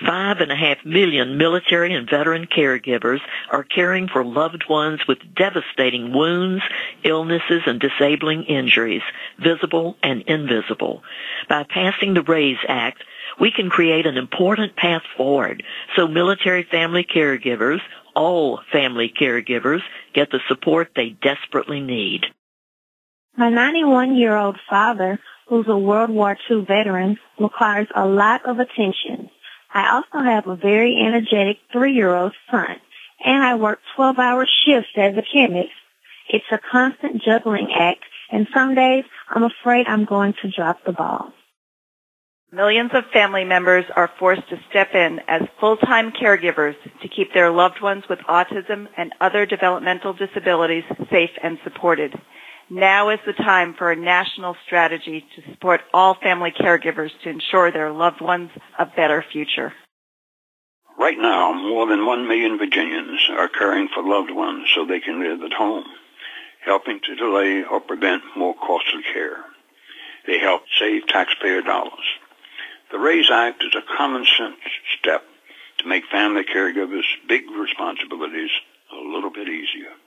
5.5 million military and veteran caregivers are caring for loved ones with devastating wounds, illnesses, and disabling injuries, visible and invisible. By passing the RAISE Act, we can create an important path forward so military family caregivers, all family caregivers, get the support they desperately need. My 91-year-old father, who's a World War II veteran, requires a lot of attention. I also have a very energetic 3-year-old son, and I work 12-hour shifts as a chemist. It's a constant juggling act, and some days I'm afraid I'm going to drop the ball. Millions of family members are forced to step in as full-time caregivers to keep their loved ones with autism and other developmental disabilities safe and supported. Now is the time for a national strategy to support all family caregivers to ensure their loved ones a better future. Right now, more than 1 million Virginians are caring for loved ones so they can live at home, helping to delay or prevent more costly care. They help save taxpayer dollars. The RAISE Act is a common-sense step to make family caregivers' big responsibilities a little bit easier.